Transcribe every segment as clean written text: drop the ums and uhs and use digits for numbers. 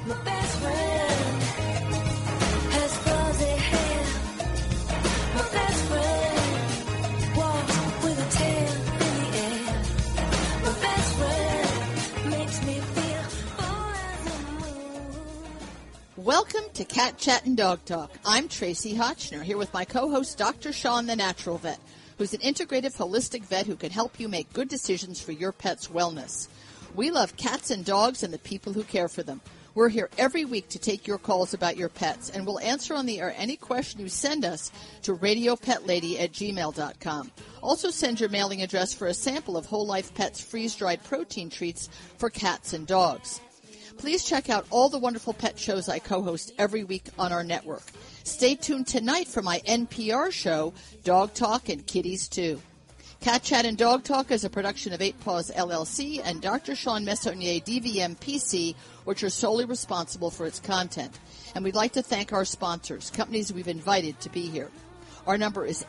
My best friend has fuzzy hair. My best friend walks with a tail in the air. My best friend makes me feel bold as the moon. Welcome to Cat Chat and Dog Talk. I'm Tracy Hotchner, here with my co-host Dr. Sean the Natural Vet, who's an integrative holistic vet who can help you make good decisions for your pet's wellness. We love cats and dogs and the people who care for them. We're here every week to take your calls about your pets, and we'll answer on the air any question you send us to radiopetlady@gmail.com. Also send your mailing address for a sample of Whole Life Pets freeze-dried protein treats for cats and dogs. Please check out all the wonderful pet shows I co-host every week on our network. Stay tuned tonight for my NPR show, Dog Talk and Kitties Too. Cat Chat and Dog Talk is a production of 8 Paws LLC and Dr. Sean Messonnier, DVM PC, which are solely responsible for its content. And we'd like to thank our sponsors, companies we've invited to be here. Our number is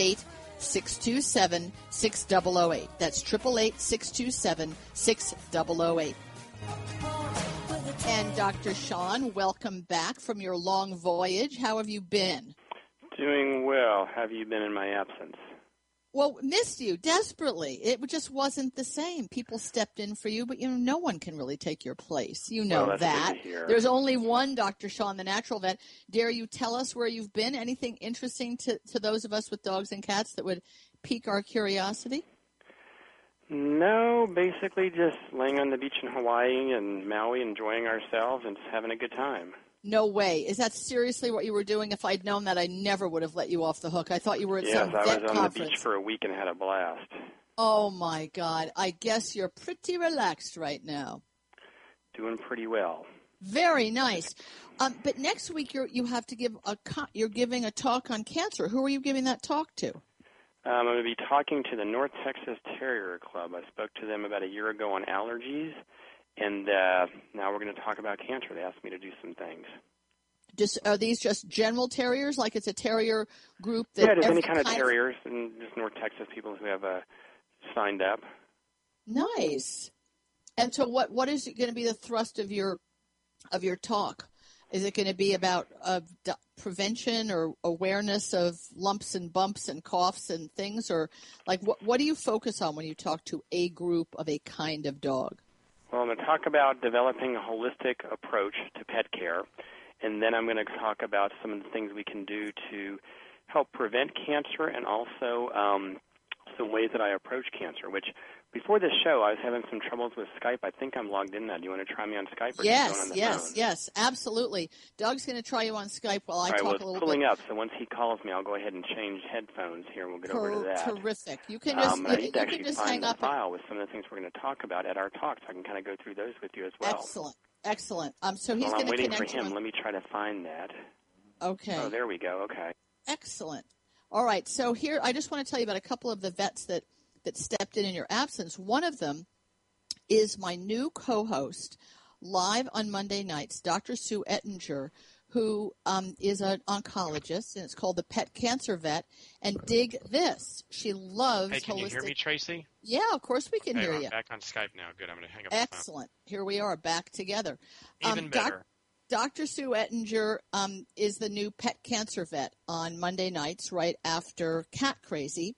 888-627-6008. That's 888-627-6008. And Dr. Sean, welcome back from your long voyage. How have you been? Doing well. How have you been in my absence? Well, missed you desperately. It just wasn't the same. People stepped in for you, but no one can really take your place. You know well, that. Good to hear. There's only one Dr. Sean, the Natural Vet. Dare you tell us where you've been? Anything interesting to those of us with dogs and cats that would pique our curiosity? No, basically just laying on the beach in Hawaii and Maui, enjoying ourselves and just having a good time. No way. Is that seriously what you were doing? If I'd known that, I never would have let you off the hook. I thought you were at some vet Yes, I was on conference. the beach for a week and had a blast. Oh, my God. I guess you're pretty relaxed right now. Doing pretty well. Very nice. But next week you have to give you're giving a talk on cancer. Who are you giving that talk to? I'm going to be talking to the North Texas Terrier Club. I spoke to them about a year ago on allergies. And now we're going to talk about cancer. They asked me to do some things. Are these just general terriers, like it's a terrier group? That yeah, there's any kind of terriers, and just North Texas people who have signed up. Nice. And so what is going to be the thrust of your talk? Is it going to be about prevention or awareness of lumps and bumps and coughs and things? Or like what do you focus on when you talk to a group of a kind of dog? Well, I'm going to talk about developing a holistic approach to pet care, and then I'm going to talk about some of the things we can do to help prevent cancer and also some ways that I approach cancer, which before this show I was having some troubles with Skype. I think I'm logged in now. Do you want to try me on Skype? Or Yes, on the yes, phone? yes, absolutely. Doug's going to try you on Skype while I talk a little bit. It's pulling up, so once he calls me, I'll go ahead and change headphones here, and we'll get over to that. Terrific. You can just, I need to actually just find hang the up. file with some of the things we're going to talk about at our talk, so I can kind of go through those with you as well. Excellent. So he's While going to I'm connect waiting for him, you. let me try to find that. Okay. Oh, there we go. Okay. Excellent. All right. So here, I just want to tell you about a couple of the vets that stepped in your absence. One of them is my new co-host live on Monday nights, Dr. Sue Ettinger, who is an oncologist, and it's called the Pet Cancer Vet. And dig this, she loves Hey, can you hear holistic. me, Tracy? Yeah, of course we can hear I'm you. back on Skype now. Good. I'm going to hang up. Excellent. Here we are back together. Even better. Dr. Sue Ettinger is the new Pet Cancer Vet on Monday nights right after Cat Crazy.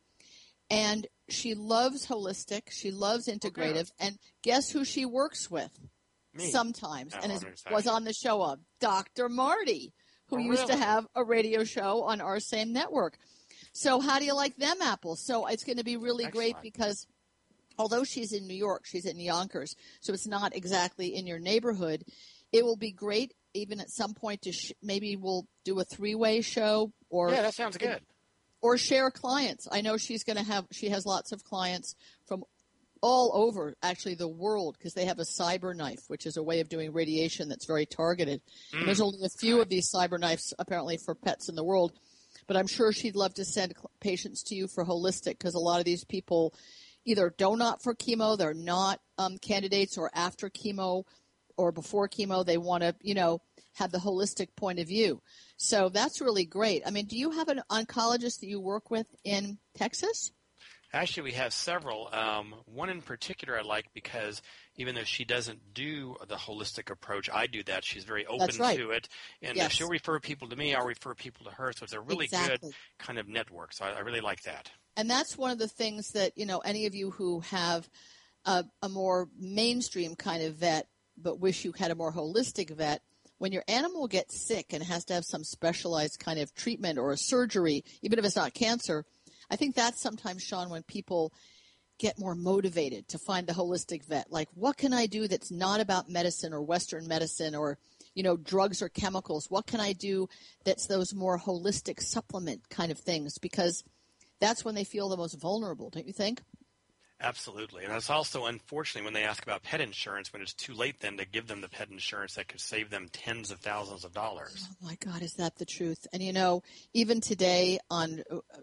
And she loves holistic. She loves integrative. Okay. And guess who she works with? Me. Sometimes. Oh, and I'm excited. was on the show of Dr. Marty, who used to really? have a radio show on our same network. So how do you like them apples? So it's going to be really great because although she's in New York, she's in Yonkers, so it's not exactly in your neighborhood. It will be great even at some point to maybe we'll do a three-way show. Yeah, that sounds good. Or share clients. I know she has lots of clients from all over, actually, the world, because they have a cyber knife, which is a way of doing radiation that's very targeted. And there's only a few of these cyber knives, apparently, for pets in the world. But I'm sure she'd love to send patients to you for holistic, because a lot of these people either don't opt for chemo, they're not candidates, or after chemo or before chemo, they want to, have the holistic point of view. So that's really great. I mean, do you have an oncologist that you work with in Texas? Actually, we have several. One in particular I like because even though she doesn't do the holistic approach, I do that. She's very open That's right. to it. And Yes. if she'll refer people to me, I'll refer people to her. So it's a really Exactly. good kind of network. So I really like that. And that's one of the things that, any of you who have a more mainstream kind of vet, but wish you had a more holistic vet, when your animal gets sick and has to have some specialized kind of treatment or a surgery, even if it's not cancer, I think that's sometimes, Sean, when people get more motivated to find the holistic vet. Like, what can I do that's not about medicine or Western medicine or, drugs or chemicals? What can I do that's those more holistic supplement kind of things? Because that's when they feel the most vulnerable, don't you think? Absolutely. And it's also, unfortunately, when they ask about pet insurance, when it's too late then to give them the pet insurance that could save them tens of thousands of dollars. Oh, my God, is that the truth? And, even today on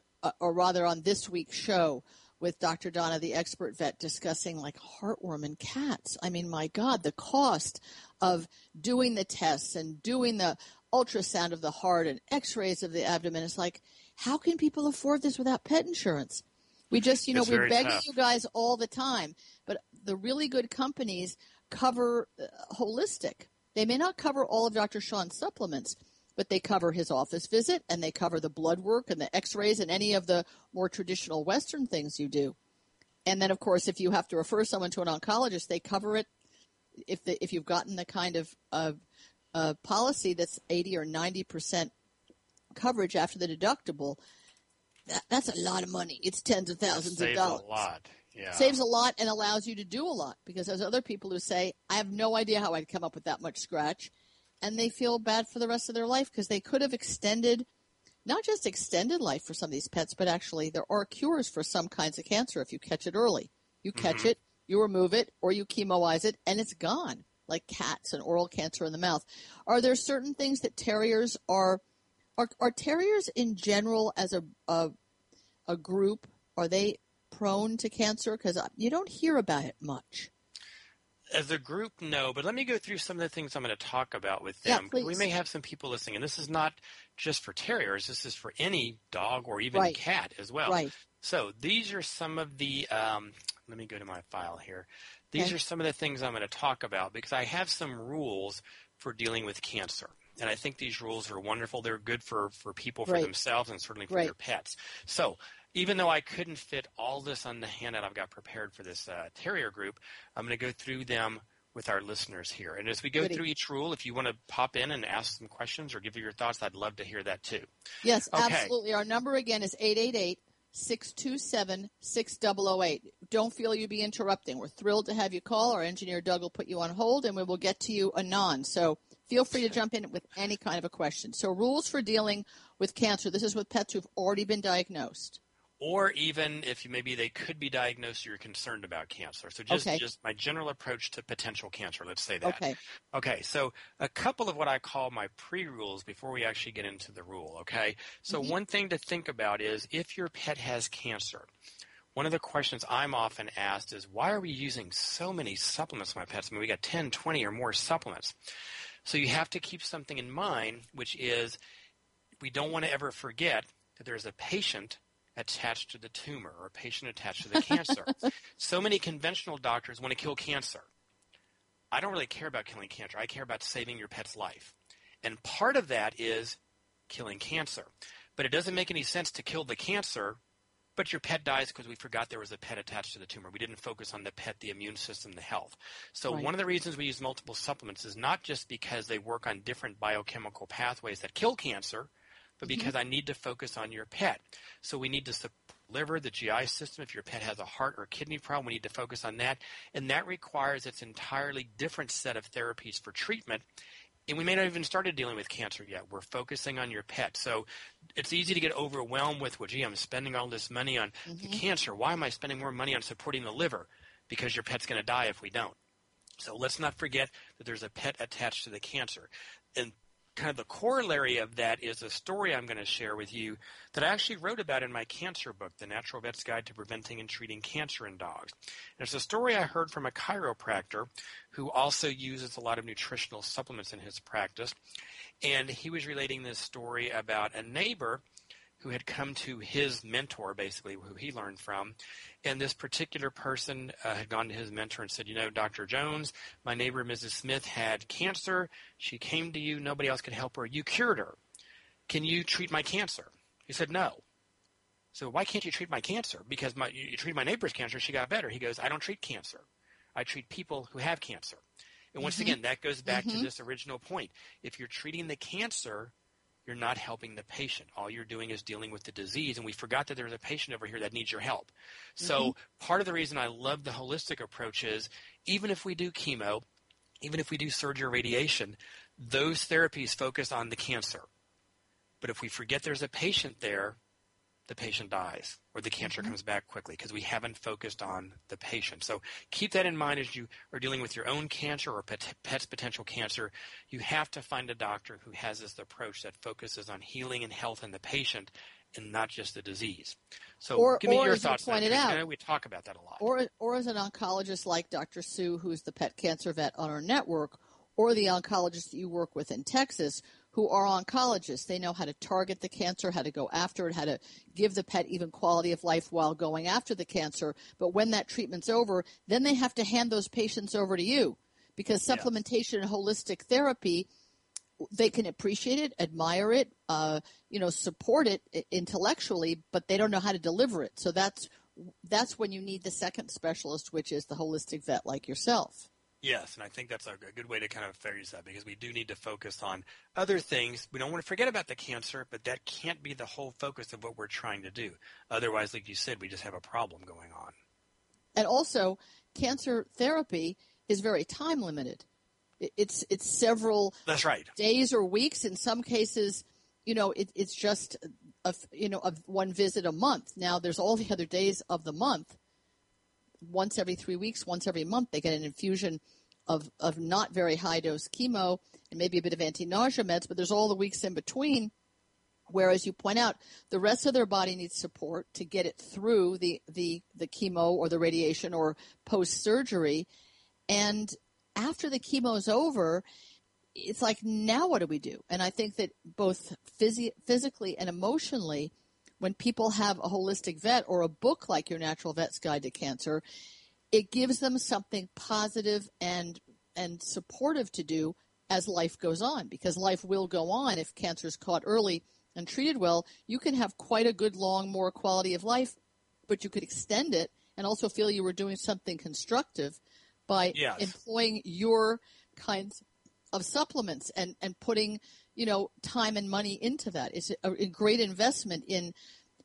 this week's show with Dr. Donna, the expert vet, discussing like heartworm in cats. I mean, my God, the cost of doing the tests and doing the ultrasound of the heart and x-rays of the abdomen. It's like, how can people afford this without pet insurance? We just, we're begging tough. you guys all the time, but the really good companies cover holistic. They may not cover all of Dr. Sean's supplements, but they cover his office visit and they cover the blood work and the x-rays and any of the more traditional Western things you do. And then, of course, if you have to refer someone to an oncologist, they cover it if you've gotten the kind of policy that's 80 or 90% coverage after the deductible. That's a lot of money. It's tens of thousands of dollars. Saves a lot. Yeah. Saves a lot and allows you to do a lot, because there's other people who say, I have no idea how I'd come up with that much scratch. And they feel bad for the rest of their life because they could have not just extended life for some of these pets, but actually there are cures for some kinds of cancer if you catch it early. You catch it, you remove it, or you chemoize it, and it's gone, like cats and oral cancer in the mouth. Are there certain things that terriers are terriers in general as a group, are they prone to cancer? Because you don't hear about it much. As a group, no, but let me go through some of the things I'm going to talk about with Yeah, them. please. We may have some people listening, and this is not just for terriers. This is for any dog or even Right. cat as well. Right. So these are some of the let me go to my file here. These Okay. are some of the things I'm going to talk about because I have some rules for dealing with cancer. And I think these rules are wonderful. They're good for people, for Right. themselves, and certainly for Right. their pets. So even though I couldn't fit all this on the handout I've got prepared for this terrier group, I'm going to go through them with our listeners here. And as we go Goody. through each rule, if you want to pop in and ask some questions or give your thoughts, I'd love to hear that too. Yes, Okay. absolutely. Our number again is 888-627-6008. Don't feel you be interrupting. We're thrilled to have you call. Our engineer Doug will put you on hold, and we will get to you anon. So feel free to jump in with any kind of a question. So rules for dealing with cancer. This is with pets who've already been diagnosed. Or even if maybe they could be diagnosed or you're concerned about cancer. So Okay. just my general approach to potential cancer, let's say that. Okay. Okay, so a couple of what I call my pre-rules before we actually get into the rule, okay? So one thing to think about is if your pet has cancer, one of the questions I'm often asked is, why are we using so many supplements for my pets? I mean, we got 10, 20 or more supplements. So you have to keep something in mind, which is we don't want to ever forget that there's a patient attached to the tumor or a patient attached to the cancer. So many conventional doctors want to kill cancer. I don't really care about killing cancer. I care about saving your pet's life. And part of that is killing cancer. But it doesn't make any sense to kill the cancer, but your pet dies because we forgot there was a pet attached to the tumor. We didn't focus on the pet, the immune system, the health. So Right. one of the reasons we use multiple supplements is not just because they work on different biochemical pathways that kill cancer, but because I need to focus on your pet. So we need to support the liver, the GI system. If your pet has a heart or kidney problem, we need to focus on that. And that requires its entirely different set of therapies for treatment. And we may not even started dealing with cancer yet. We're focusing on your pet. So it's easy to get overwhelmed with, well, gee, I'm spending all this money on the cancer. Why am I spending more money on supporting the liver? Because your pet's going to die if we don't. So let's not forget that there's a pet attached to the cancer. And kind of the corollary of that is a story I'm going to share with you that I actually wrote about in my cancer book, The Natural Vet's Guide to Preventing and Treating Cancer in Dogs. And it's a story I heard from a chiropractor who also uses a lot of nutritional supplements in his practice. And he was relating this story about a neighbor who had come to his mentor, basically, who he learned from. And this particular person had gone to his mentor and said, Dr. Jones, my neighbor, Mrs. Smith, had cancer. She came to you. Nobody else could help her. You cured her. Can you treat my cancer? He said, no. So why can't you treat my cancer? Because you treated my neighbor's cancer. She got better. He goes, I don't treat cancer. I treat people who have cancer. And once again, that goes back to this original point. If you're treating the cancer, you're not helping the patient. All you're doing is dealing with the disease, and we forgot that there's a patient over here that needs your help. So part of the reason I love the holistic approach is even if we do chemo, even if we do surgery or radiation, those therapies focus on the cancer. But if we forget there's a patient there, the patient dies or the cancer comes back quickly because we haven't focused on the patient. So keep that in mind as you are dealing with your own cancer or pet's potential cancer. You have to find a doctor who has this approach that focuses on healing and health in the patient and not just the disease. So give me your thoughts on that. I know we talk about that a lot. Or as an oncologist like Dr. Sue, who's the pet cancer vet on our network, or the oncologists that you work with in Texas, who are oncologists. They know how to target the cancer, how to go after it, how to give the pet even quality of life while going after the cancer. But when that treatment's over, then they have to hand those patients over to you because supplementation and holistic therapy, they can appreciate it, admire it, support it intellectually, but they don't know how to deliver it. So that's when you need the second specialist, which is the holistic vet like yourself. Yes, and I think that's a good way to kind of phrase that because we do need to focus on other things. We don't want to forget about the cancer, but that can't be the whole focus of what we're trying to do. Otherwise, like you said, we just have a problem going on. And also, cancer therapy is very time limited. It's several days or weeks. In some cases, it's just one visit a month. Now, there's all the other days of the month. Once every 3 weeks, once every month, they get an infusion of not very high-dose chemo and maybe a bit of anti-nausea meds, but there's all the weeks in between, whereas you point out the rest of their body needs support to get it through the chemo or the radiation or post-surgery. And after the chemo is over, it's like, now what do we do? And I think that both physically and emotionally, when people have a holistic vet or a book like Your Natural Vet's Guide to Cancer, it gives them something positive and supportive to do as life goes on, because life will go on. If cancer is caught early and treated well, you can have quite a good, long, more quality of life, but you could extend it and also feel you were doing something constructive by employing your kinds of supplements and putting time and money into that. It's a great investment in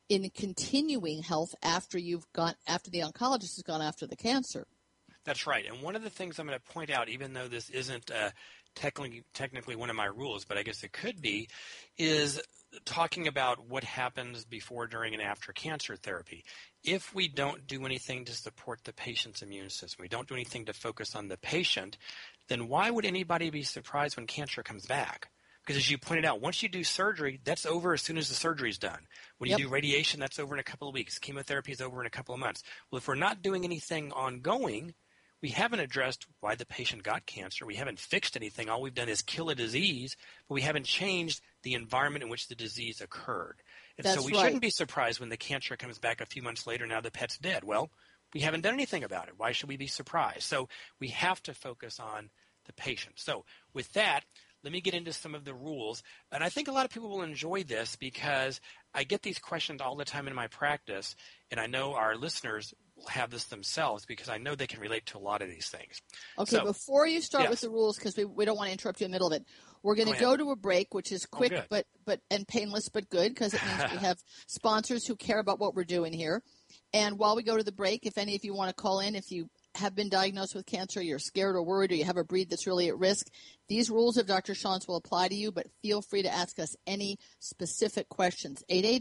continuing health after the oncologist has gone after the cancer. That's right. And one of the things I'm going to point out, even though this isn't technically one of my rules, but I guess it could be, is talking about what happens before, during, and after cancer therapy. If we don't do anything to support the patient's immune system, we don't do anything to focus on the patient, then why would anybody be surprised when cancer comes back? Because as you pointed out, once you do surgery, that's over as soon as the surgery is done. When you do radiation, that's over in a couple of weeks. Chemotherapy is over in a couple of months. Well, if we're not doing anything ongoing, we haven't addressed why the patient got cancer. We haven't fixed anything. All we've done is kill a disease, but we haven't changed the environment in which the disease occurred. And so we shouldn't be surprised when the cancer comes back a few months later, now the pet's dead. Well, we haven't done anything about it. Why should we be surprised? So we have to focus on the patient. So with that, let me get into some of the rules. And I think a lot of people will enjoy this because I get these questions all the time in my practice, and I know our listeners will have this themselves because I know they can relate to a lot of these things. Okay, so, before you start with the rules, because we don't want to interrupt you in the middle of it, we're going to go to a break, which is quick and painless but good, because it means we have sponsors who care about what we're doing here. And while we go to the break, if any of you want to call in, if you have been diagnosed with cancer, you're scared or worried, or you have a breed that's really at risk, these rules of Dr. Shantz will apply to you, but feel free to ask us any specific questions.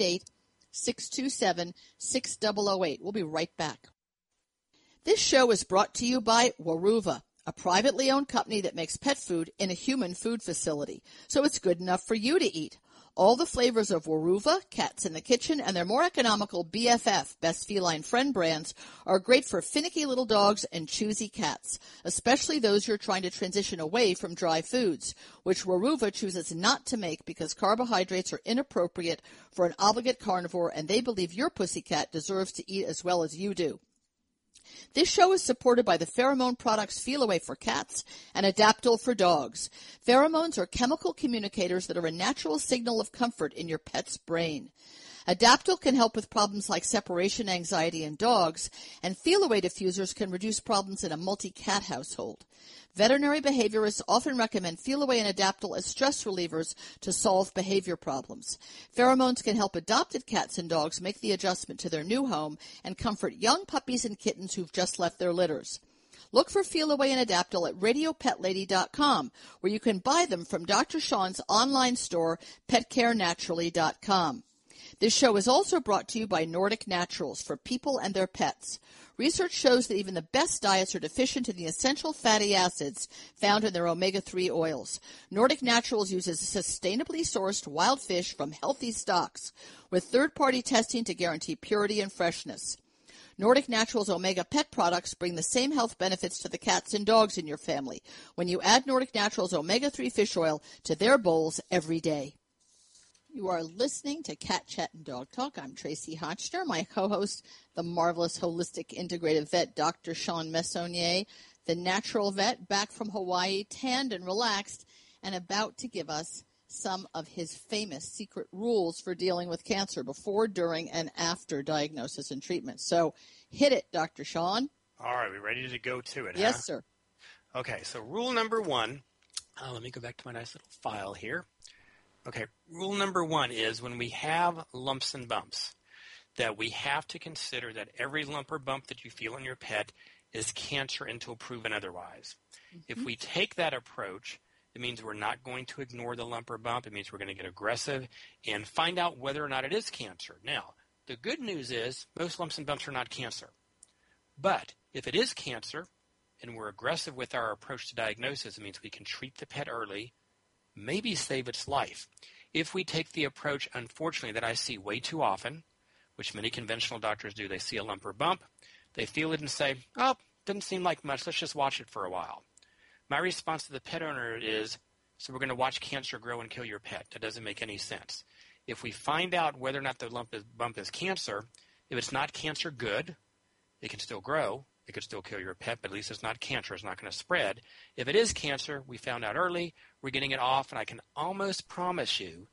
888-627-6008. We'll be right back. This show is brought to you by Weruva, a privately owned company that makes pet food in a human food facility, so it's good enough for you to eat. All the flavors of Weruva, Cats in the Kitchen, and their more economical BFF, Best Feline Friend brands are great for finicky little dogs and choosy cats, especially those you're trying to transition away from dry foods, which Weruva chooses not to make because carbohydrates are inappropriate for an obligate carnivore and they believe your pussycat deserves to eat as well as you do. This show is supported by the pheromone products Feel Away for cats and Adaptil for dogs. Pheromones are chemical communicators that are a natural signal of comfort in your pet's brain. Adaptil can help with problems like separation anxiety in dogs, and Feel Away diffusers can reduce problems in a multi-cat household. Veterinary behaviorists often recommend Feel Away and Adaptil as stress relievers to solve behavior problems. Pheromones can help adopted cats and dogs make the adjustment to their new home and comfort young puppies and kittens who've just left their litters. Look for Feel Away and Adaptil at RadioPetLady.com, where you can buy them from Dr. Sean's online store, PetCareNaturally.com. This show is also brought to you by Nordic Naturals for people and their pets. Research shows that even the best diets are deficient in the essential fatty acids found in their omega-3 oils. Nordic Naturals uses sustainably sourced wild fish from healthy stocks with third-party testing to guarantee purity and freshness. Nordic Naturals Omega Pet products bring the same health benefits to the cats and dogs in your family when you add Nordic Naturals Omega-3 fish oil to their bowls every day. You are listening to Cat Chat and Dog Talk. I'm Tracy Hotchner. My co-host, the marvelous holistic integrative vet, Dr. Sean Messonnier, the natural vet, back from Hawaii, tanned and relaxed, and about to give us some of his famous secret rules for dealing with cancer before, during, and after diagnosis and treatment. So hit it, Dr. Sean. All right, we ready to go to it, Yes, sir. Okay, so rule number one, let me go back to my nice little file here. Okay, rule number one is when we have lumps and bumps, that we have to consider that every lump or bump that you feel in your pet is cancer until proven otherwise. Mm-hmm. If we take that approach, it means we're not going to ignore the lump or bump. It means we're going to get aggressive and find out whether or not it is cancer. Now, the good news is most lumps and bumps are not cancer. But if it is cancer and we're aggressive with our approach to diagnosis, it means we can treat the pet early, maybe save its life. If we take the approach, unfortunately, that I see way too often, which many conventional doctors do, they see a lump or bump, they feel it and say, oh, doesn't seem like much, let's just watch it for a while. My response to the pet owner is, so we're going to watch cancer grow and kill your pet. That doesn't make any sense. If we find out whether or not the bump is cancer, if it's not cancer, good. It can still grow. It could still kill your pet, but at least it's not cancer. It's not going to spread. If it is cancer, we found out early, we're getting it off, and I can almost promise you,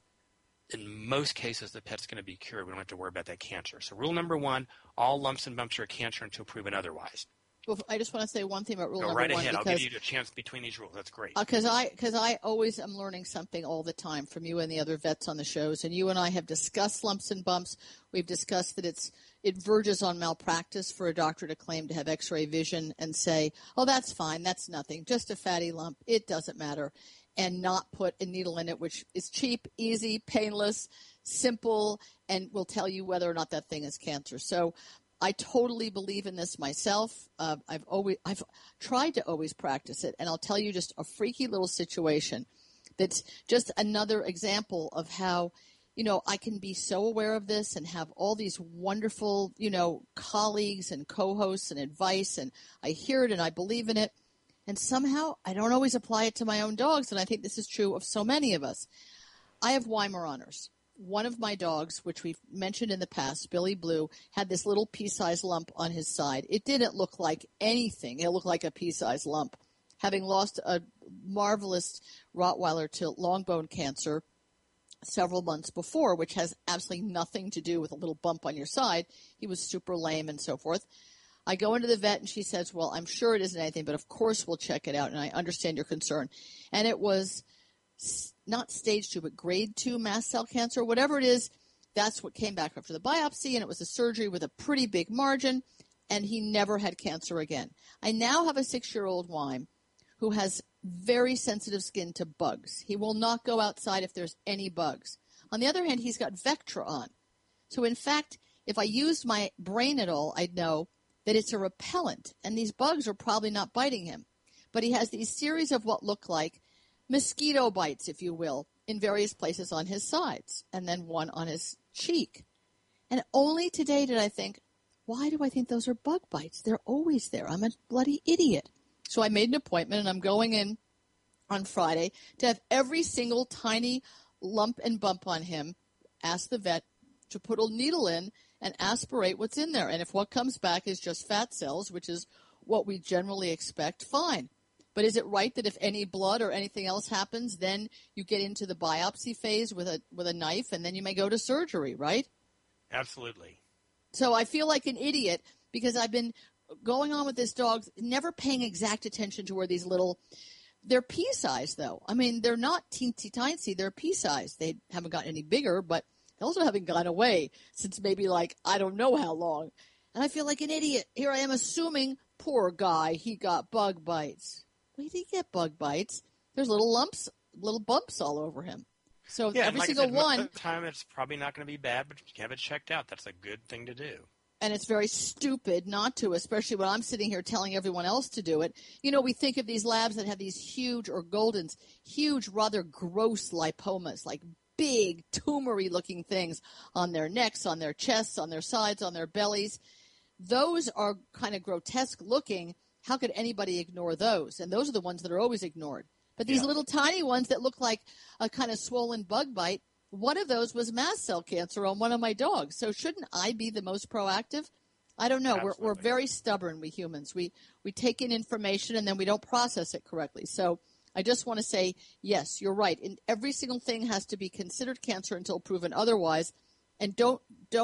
in most cases, the pet's going to be cured. We don't have to worry about that cancer. So rule number one, all lumps and bumps are cancer until proven otherwise. Well, I just want to say one thing about rule Go number right one. ahead. I'll give you a chance between these rules. That's great. Because I always am learning something all the time from you and the other vets on the shows. And you and I have discussed lumps and bumps. We've discussed that it verges on malpractice for a doctor to claim to have X-ray vision and say, oh, that's fine, that's nothing, just a fatty lump, it doesn't matter, and not put a needle in it, which is cheap, easy, painless, simple, and will tell you whether or not that thing is cancer. So I totally believe in this myself. I've tried to always practice it, and I'll tell you just a freaky little situation that's just another example of how, I can be so aware of this and have all these wonderful, colleagues and co-hosts and advice, and I hear it and I believe in it, and somehow I don't always apply it to my own dogs, and I think this is true of so many of us. I have Weimaraners. One of my dogs, which we've mentioned in the past, Billy Blue, had this little pea-sized lump on his side. It didn't look like anything. It looked like a pea-sized lump. Having lost a marvelous Rottweiler to long bone cancer several months before, which has absolutely nothing to do with a little bump on your side, he was super lame and so forth. I go into the vet and she says, well, I'm sure it isn't anything, but of course we'll check it out, and I understand your concern. And it was not stage 2, but grade 2 mast cell cancer, whatever it is. That's what came back after the biopsy, and it was a surgery with a pretty big margin, and he never had cancer again. I now have a 6-year-old Weim who has very sensitive skin to bugs. He will not go outside if there's any bugs. On the other hand, he's got Vectra on. So in fact, if I used my brain at all, I'd know that it's a repellent, and these bugs are probably not biting him. But he has these series of what look like mosquito bites, if you will, in various places on his sides and then one on his cheek. And only today did I think, why do I think those are bug bites? They're always there. I'm a bloody idiot. So I made an appointment, and I'm going in on Friday to have every single tiny lump and bump on him, ask the vet to put a needle in and aspirate what's in there. And if what comes back is just fat cells, which is what we generally expect, fine. But is it right that if any blood or anything else happens, then you get into the biopsy phase with a knife, and then you may go to surgery, right? Absolutely. So I feel like an idiot because I've been going on with this dog, never paying exact attention to where these little – they're pea-sized, though. I mean, they're not teensy-tiny. They're pea-sized. They haven't gotten any bigger, but they also haven't gone away since maybe, like, I don't know how long. And I feel like an idiot. Here I am assuming, poor guy, he got bug bites. Well, he didn't get bug bites. There's little lumps, little bumps all over him. So yeah, every like single most one. of the time, it's probably not going to be bad, but you have it checked out. That's a good thing to do. And it's very stupid not to, especially when I'm sitting here telling everyone else to do it. You know, we think of these labs that have these huge, or Goldens, huge, rather gross lipomas, like big, tumory looking things on their necks, on their chests, on their sides, on their bellies. Those are kind of grotesque looking. How could anybody ignore those? And those are the ones that are always ignored. But these little tiny ones that look like a kind of swollen bug bite, one of those was mast cell cancer on one of my dogs. So shouldn't I be the most proactive? I don't know. We're very stubborn, we humans. We take in information and then we don't process it correctly. So I just want to say, yes, you're right. And every single thing has to be considered cancer until proven otherwise. And don't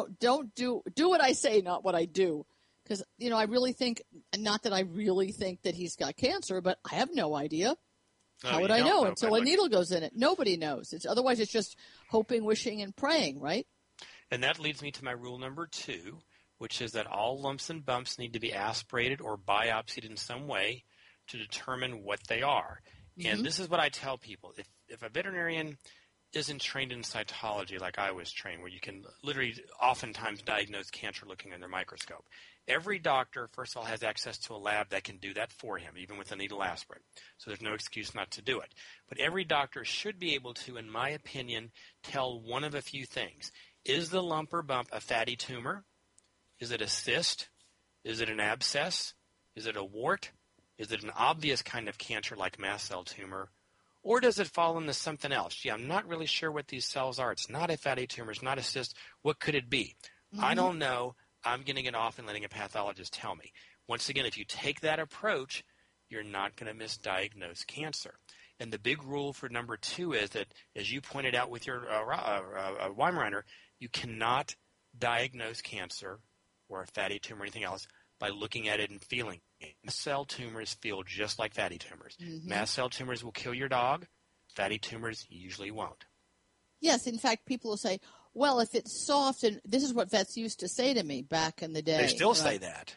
do what I say, not what I do. Because, you know, I really think, not that I really think that he's got cancer, but I have no idea. How would I know until a needle goes in it? Nobody knows. Otherwise, it's just hoping, wishing, and praying, right? And that leads me to my rule number 2, which is that all lumps and bumps need to be aspirated or biopsied in some way to determine what they are. Mm-hmm. And this is what I tell people. If a veterinarian isn't trained in cytology like I was trained, where you can literally oftentimes diagnose cancer looking under a microscope, every doctor, first of all, has access to a lab that can do that for him, even with a needle aspirate. So there's no excuse not to do it. But every doctor should be able to, in my opinion, tell one of a few things. Is the lump or bump a fatty tumor? Is it a cyst? Is it an abscess? Is it a wart? Is it an obvious kind of cancer like mast cell tumor? Or does it fall into something else? Gee, I'm not really sure what these cells are. It's not a fatty tumor. It's not a cyst. What could it be? Mm-hmm. I don't know. I'm getting it off and letting a pathologist tell me. Once again, if you take that approach, you're not going to misdiagnose cancer. And the big rule for number 2 is that, as you pointed out with your Weimaraner, you cannot diagnose cancer or a fatty tumor or anything else by looking at it and feeling it. Mast cell tumors feel just like fatty tumors. Mm-hmm. Mast cell tumors will kill your dog. Fatty tumors usually won't. Yes, in fact, people will say, well, if it's soft, and this is what vets used to say to me back in the day. They still say that.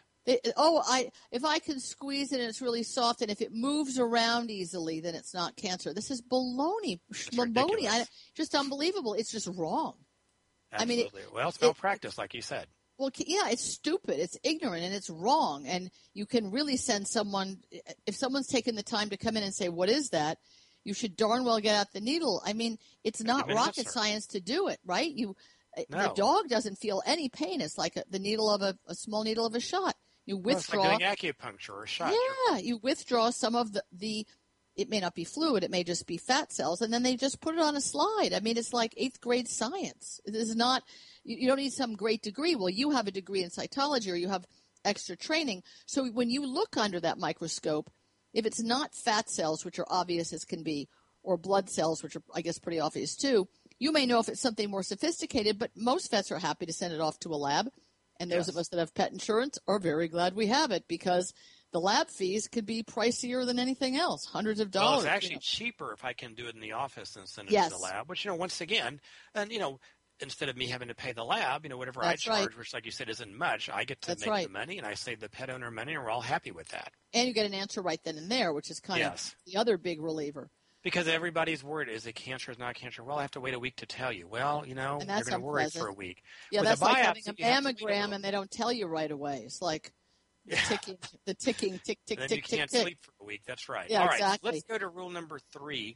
If I can squeeze it and it's really soft, and if it moves around easily, then it's not cancer. This is baloney. Just unbelievable. It's just wrong. Absolutely. I mean, it's malpractice, like you said. Well, yeah, it's stupid, it's ignorant, and it's wrong. And you can really send someone, if someone's taken the time to come in and say, what is that? You should darn well get out the needle. I mean, it's not rocket science to do it, right? The dog doesn't feel any pain. It's like the needle of a small needle of a shot. You withdraw. It's like doing acupuncture or a shot. Yeah, you withdraw some of the it may not be fluid, it may just be fat cells, and then they just put it on a slide. I mean, it's like 8th grade science. It is not. You don't need some great degree. Well, you have a degree in cytology or you have extra training. So when you look under that microscope, if it's not fat cells, which are obvious as can be, or blood cells, which are, I guess, pretty obvious too, you may know if it's something more sophisticated, but most vets are happy to send it off to a lab. And those of us that have pet insurance are very glad we have it because the lab fees could be pricier than anything else, hundreds of dollars. Well, it's actually cheaper if I can do it in the office than send it to the lab, which, once again, and, instead of me having to pay the lab, whatever I charge, which, like you said, isn't much, I get to make the money, and I save the pet owner money, and we're all happy with that. And you get an answer right then and there, which is kind of the other big reliever. Because everybody's worried, is it cancer, is not cancer? Well, I have to wait a week to tell you. Well, you're going to worry for a week. Yeah, with that's like having a mammogram, and they don't tell you right away. It's like the ticking, tick, tick, and then tick, you can't tick. sleep for a week. That's right. Yeah, all right, exactly. Let's go to rule number 3,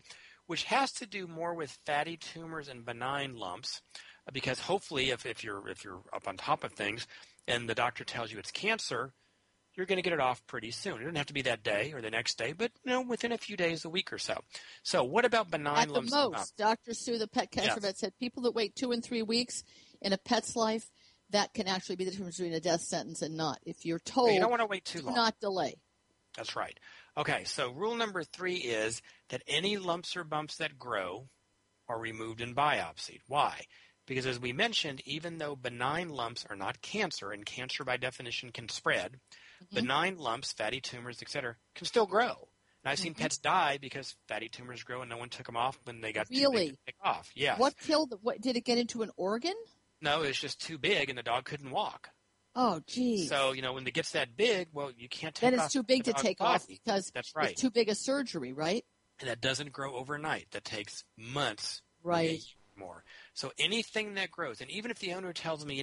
which has to do more with fatty tumors and benign lumps, because hopefully if you're up on top of things and the doctor tells you it's cancer, you're going to get it off pretty soon. It doesn't have to be that day or the next day, but within a few days, a week or so. So what about benign lumps? At the most, Dr. Sue, the pet cancer vet, said people that wait 2 and 3 weeks in a pet's life, that can actually be the difference between a death sentence and not. If you're told, you don't want to wait too long. Do not delay. That's right. Okay, so rule number 3 is that any lumps or bumps that grow are removed and biopsied. Why? Because as we mentioned, even though benign lumps are not cancer, and cancer by definition can spread, benign lumps, fatty tumors, etc., can still grow. And I've seen pets die because fatty tumors grow and no one took them off when they got too big to take off. Yes. What killed? What did it get into an organ? No, it's just too big and the dog couldn't walk. Oh, geez. So, when it gets that big, well, you can't take then off. Then it's too big to take off because that's right. It's too big a surgery, right? And that doesn't grow overnight. That takes months. Right. More. So anything that grows, and even if the owner tells me,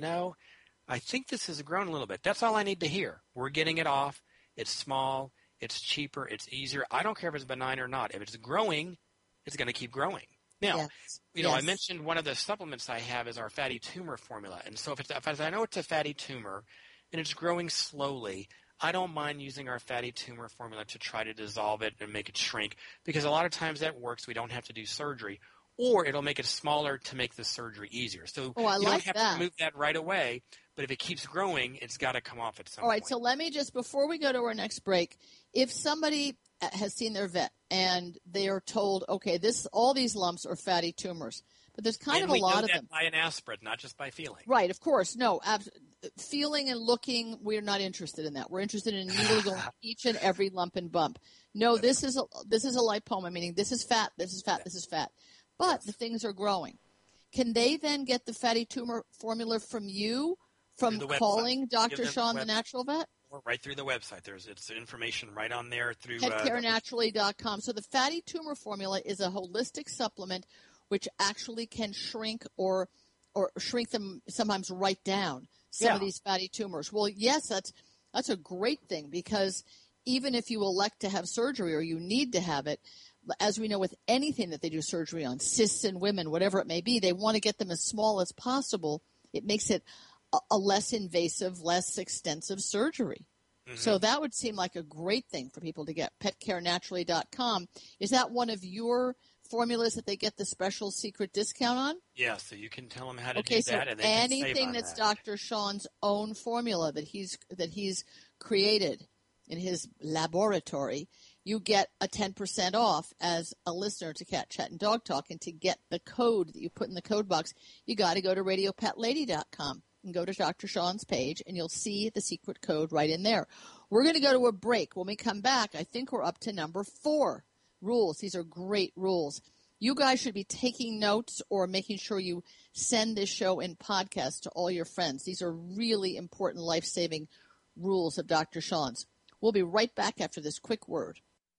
I think this has grown a little bit, that's all I need to hear. We're getting it off. It's small. It's cheaper. It's easier. I don't care if it's benign or not. If it's growing, it's going to keep growing. Now, I mentioned one of the supplements I have is our fatty tumor formula. And so if I know it's a fatty tumor and it's growing slowly, I don't mind using our fatty tumor formula to try to dissolve it and make it shrink, because a lot of times that works. We don't have to do surgery, or it'll make it smaller to make the surgery easier. So you don't have to remove that right away, but if it keeps growing, it's got to come off at some point. All right, so let me just, before we go to our next break, if somebody has seen their vet and they are told, okay, all these lumps are fatty tumors, but there's kind of a lot of them. By an aspirin, not just by feeling. Right, of course. No, feeling and looking, we're not interested in that. We're interested in needle going each and every lump and bump. No, this is a lipoma, meaning this is fat, this is fat, this is fat. But the things are growing. Can they then get the fatty tumor formula from you, from calling Dr. Sean, the natural vet? Or right through the website. It's information right on there through PetCareNaturally.com. So the fatty tumor formula is a holistic supplement which actually can shrink or shrink them sometimes right down, some of these fatty tumors. Well, yes, that's a great thing, because even if you elect to have surgery or you need to have it, as we know with anything that they do surgery on, cysts in women, whatever it may be, they want to get them as small as possible. It makes it a less invasive, less extensive surgery. Mm-hmm. So that would seem like a great thing for people to get. PetCareNaturally.com. Is that one of your formulas that they get the special secret discount on? Yeah, so you can tell them how to do that. And they anything can save that's on that. Dr. Sean's own formula that he's created in his laboratory, you get a 10% off as a listener to Cat Chat and Dog Talk. And to get the code that you put in the code box, you got to go to RadioPetLady.com. And go to Dr. Sean's page, and you'll see the secret code right in there. We're going to go to a break. When we come back, I think we're up to number 4, rules. These are great rules. You guys should be taking notes or making sure you send this show in podcast to all your friends. These are really important life-saving rules of Dr. Sean's. We'll be right back after this quick word.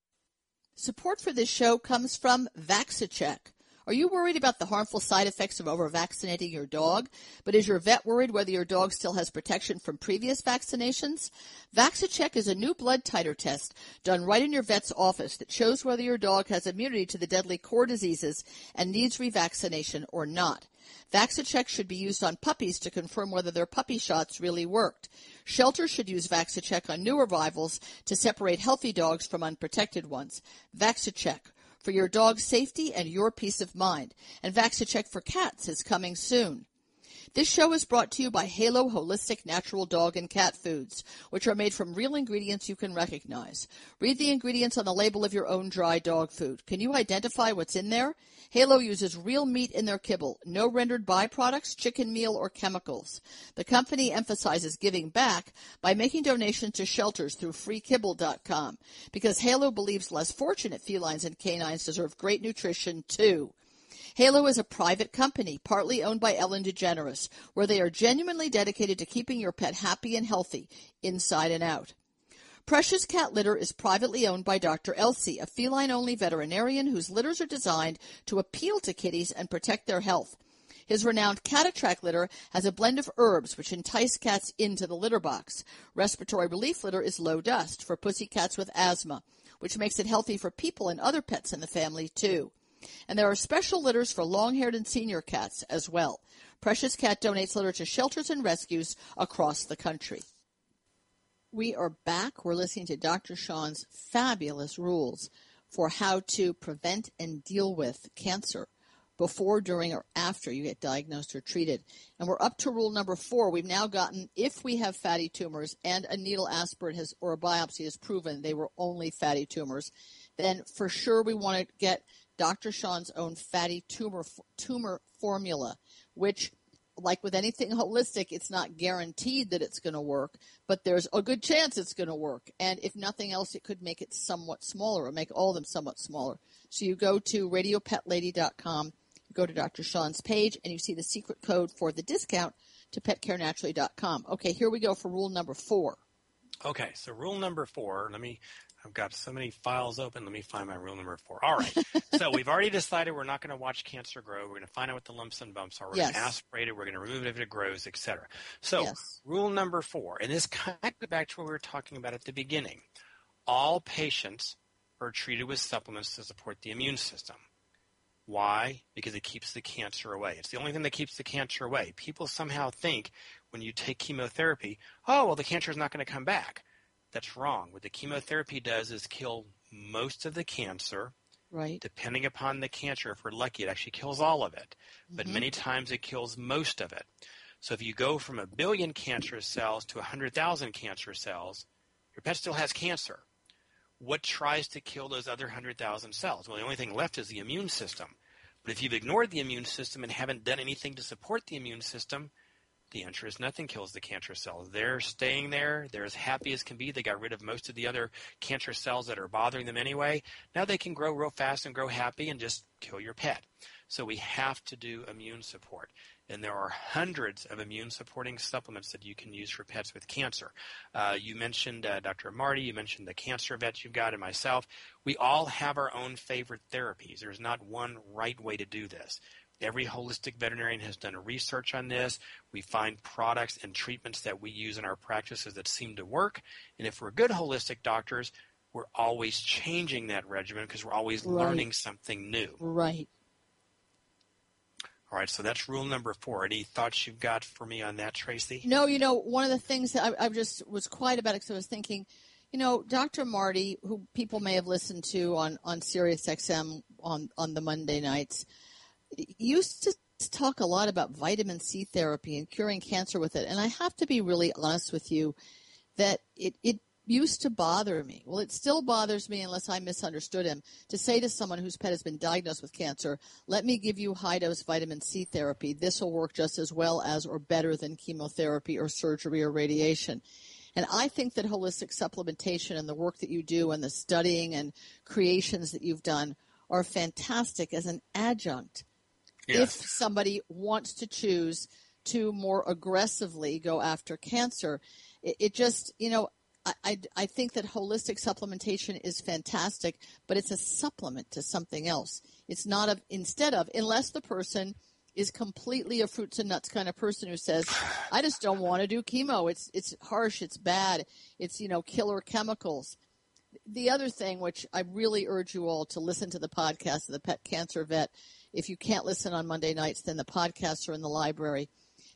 Support for this show comes from VaxiCheck. Are you worried about the harmful side effects of over-vaccinating your dog? But is your vet worried whether your dog still has protection from previous vaccinations? VaxiCheck is a new blood titer test done right in your vet's office that shows whether your dog has immunity to the deadly core diseases and needs revaccination or not. VaxiCheck should be used on puppies to confirm whether their puppy shots really worked. Shelters should use VaxiCheck on new arrivals to separate healthy dogs from unprotected ones. VaxiCheck, for your dog's safety and your peace of mind. And VaxiCheck for cats is coming soon. This show is brought to you by Halo Holistic Natural Dog and Cat Foods, which are made from real ingredients you can recognize. Read the ingredients on the label of your own dry dog food. Can you identify what's in there? Halo uses real meat in their kibble, no rendered byproducts, chicken meal, or chemicals. The company emphasizes giving back by making donations to shelters through freekibble.com, because Halo believes less fortunate felines and canines deserve great nutrition too. Halo is a private company, partly owned by Ellen DeGeneres, where they are genuinely dedicated to keeping your pet happy and healthy, inside and out. Precious Cat Litter is privately owned by Dr. Elsie, a feline-only veterinarian whose litters are designed to appeal to kitties and protect their health. His renowned Cat Attract litter has a blend of herbs which entice cats into the litter box. Respiratory Relief litter is low dust for pussy cats with asthma, which makes it healthy for people and other pets in the family, too. And there are special litters for long-haired and senior cats as well. Precious Cat donates litter to shelters and rescues across the country. We are back. We're listening to Dr. Sean's fabulous rules for how to prevent and deal with cancer before, during, or after you get diagnosed or treated. And we're up to rule number 4. We've now gotten, if we have fatty tumors and a needle aspirate or a biopsy has proven they were only fatty tumors, then for sure we want to get Dr. Sean's own fatty tumor formula, which, like with anything holistic, it's not guaranteed that it's going to work, but there's a good chance it's going to work. And if nothing else, it could make it somewhat smaller or make all of them somewhat smaller. So you go to radiopetlady.com, you go to Dr. Sean's page, and you see the secret code for the discount to petcarenaturally.com. Okay, here we go for rule number 4. Okay, so rule number 4, I've got so many files open. Let me find my rule number 4. All right. So we've already decided we're not going to watch cancer grow. We're going to find out what the lumps and bumps are. We're going to aspirate it. We're going to remove it if it grows, etc. So rule number 4, and this kind of goes back to what we were talking about at the beginning. All patients are treated with supplements to support the immune system. Why? Because it keeps the cancer away. It's the only thing that keeps the cancer away. People somehow think when you take chemotherapy, oh, well, the cancer is not going to come back. That's wrong. What the chemotherapy does is kill most of the cancer. Right. Depending upon the cancer, if we're lucky, it actually kills all of it. But many times it kills most of it. So if you go from 1 billion cancerous cells to 100,000 cancer cells, your pet still has cancer. What tries to kill those other 100,000 cells? Well, the only thing left is the immune system. But if you've ignored the immune system and haven't done anything to support the immune system, the answer is nothing kills the cancer cells. They're staying there. They're as happy as can be. They got rid of most of the other cancer cells that are bothering them anyway. Now they can grow real fast and grow happy and just kill your pet. So we have to do immune support. And there are hundreds of immune-supporting supplements that you can use for pets with cancer. You mentioned Dr. Marty. You mentioned the cancer vet you've got and myself. We all have our own favorite therapies. There's not one right way to do this. Every holistic veterinarian has done research on this. We find products and treatments that we use in our practices that seem to work. And if we're good holistic doctors, we're always changing that regimen because we're always learning something new. Right. All right, so that's rule number 4. Any thoughts you've got for me on that, Tracy? No, one of the things that I just was quiet about it because I was thinking, Dr. Marty, who people may have listened to on Sirius XM on the Monday nights, used to talk a lot about vitamin C therapy and curing cancer with it. And I have to be really honest with you that it used to bother me. Well, it still bothers me unless I misunderstood him to say to someone whose pet has been diagnosed with cancer, let me give you high-dose vitamin C therapy. This will work just as well as or better than chemotherapy or surgery or radiation. And I think that holistic supplementation and the work that you do and the studying and creations that you've done are fantastic as an adjunct. Yes. If somebody wants to choose to more aggressively go after cancer, it just, I think that holistic supplementation is fantastic, but it's a supplement to something else. It's not unless the person is completely a fruits and nuts kind of person who says, I just don't want to do chemo. It's harsh. It's bad. It's, killer chemicals. The other thing, which I really urge you all to listen to the podcast of the Pet Cancer Vet. If you can't listen on Monday nights, then the podcasts are in the library.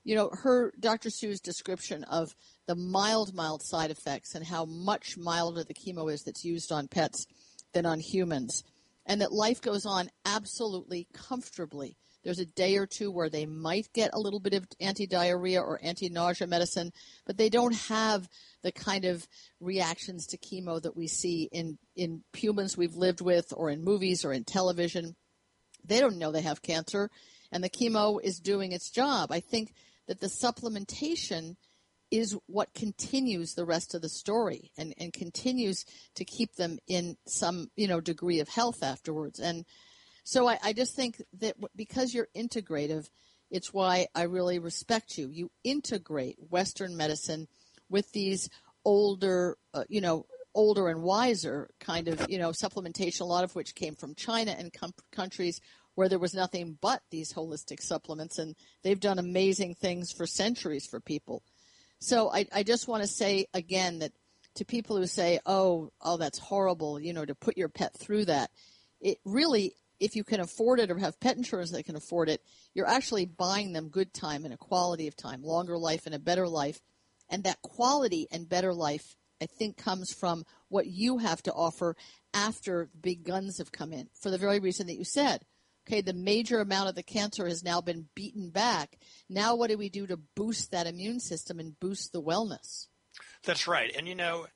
Dr. Sue's description of the mild side effects and how much milder the chemo is that's used on pets than on humans, and that life goes on absolutely comfortably. There's a day or two where they might get a little bit of anti-diarrhea or anti-nausea medicine, but they don't have the kind of reactions to chemo that we see in humans we've lived with or in movies or in television. They don't know they have cancer, and the chemo is doing its job. I think that the supplementation is what continues the rest of the story and continues to keep them in some, degree of health afterwards. And so I just think that because you're integrative, it's why I really respect you. You integrate Western medicine with these older and wiser kind of, supplementation, a lot of which came from China and countries where there was nothing but these holistic supplements, and they've done amazing things for centuries for people. So I just want to say again that to people who say, oh, that's horrible, to put your pet through that, it really if you can afford it or have pet insurance that can afford it, you're actually buying them good time and a quality of time, longer life and a better life. And that quality and better life, I think, comes from what you have to offer after the big guns have come in, for the very reason that you said. Okay, the major amount of the cancer has now been beaten back. Now what do we do to boost that immune system and boost the wellness? That's right. And,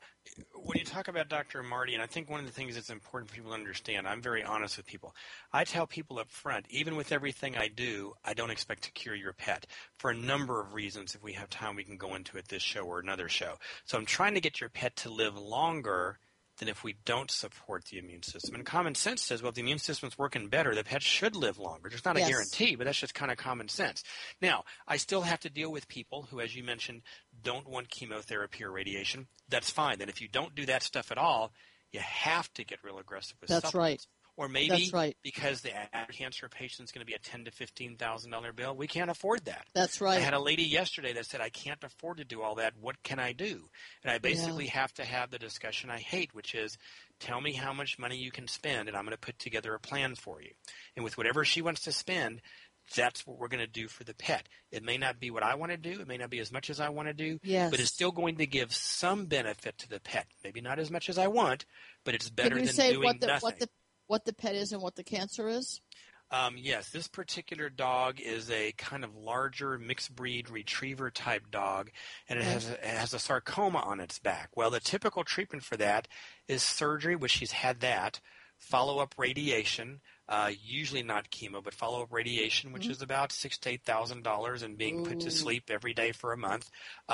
when you talk about Dr. Marty, and I think one of the things that's important for people to understand, I'm very honest with people. I tell people up front, even with everything I do, I don't expect to cure your pet for a number of reasons. If we have time, we can go into it this show or another show. So I'm trying to get your pet to live longer than if we don't support the immune system. And common sense says, well, if the immune system's working better, the pet should live longer. There's not a guarantee, but that's just kind of common sense. Now, I still have to deal with people who, as you mentioned, don't want chemotherapy or radiation. That's fine. Then if you don't do that stuff at all, you have to get real aggressive with That's supplements. right. Or maybe because the average cancer patient is going to be a $10,000 to $15,000 bill, we can't afford that. That's right. I had a lady yesterday that said, I can't afford to do all that. What can I do? And I basically have to have the discussion I hate, which is, tell me how much money you can spend, and I'm going to put together a plan for you. And with whatever she wants to spend, that's what we're going to do for the pet. It may not be what I want to do. It may not be as much as I want to do. Yes. But it's still going to give some benefit to the pet. Maybe not as much as I want, but it's better Can you than say doing nothing. What the pet is and what the cancer is? Yes, this particular dog is a kind of larger mixed breed retriever type dog, and it has a sarcoma on its back. Well, the typical treatment for that is surgery, which she's had that, follow-up radiation, usually not chemo, but follow-up radiation, which is about $6,000 to $8,000 and being put to sleep every day for a month,